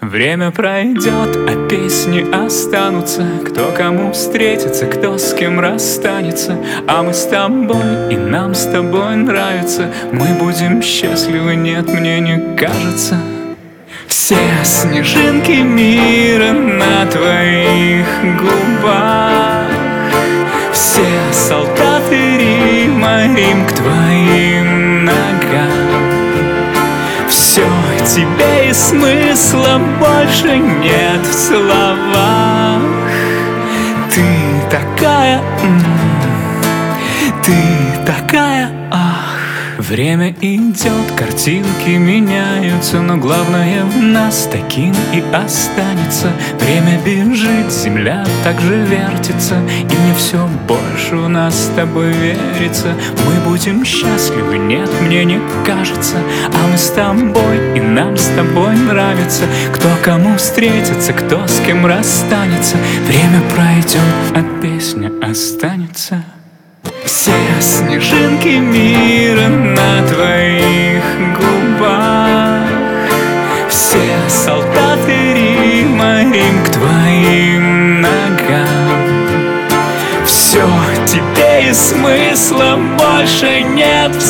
Время пройдет, а песни останутся. Кто кому встретится, кто с кем расстанется. А мы с тобой, и нам с тобой нравится. Мы будем счастливы, нет, мне не кажется. Все снежинки мира на твоих губах, все солдаты Рима, Рим к твоим ногам. Все тебе и смысла больше нет в словах. Ты такая, ты такая, ах. Время идет, картинки меняются, но главное в нас таким и останется. Время бежит, земля также вертится, и мне все больше у нас с тобой верится. Мы будем счастливы, нет, мне не кажется. А мы с тобой, и нам с тобой нравится. Кто кому встретится, кто с кем расстанется. Время пройдет, а песня останется. Все снежинки мира на твоих губах, все солдаты Рима, Рим к твоим ногам. Все тебе и смысла больше нет в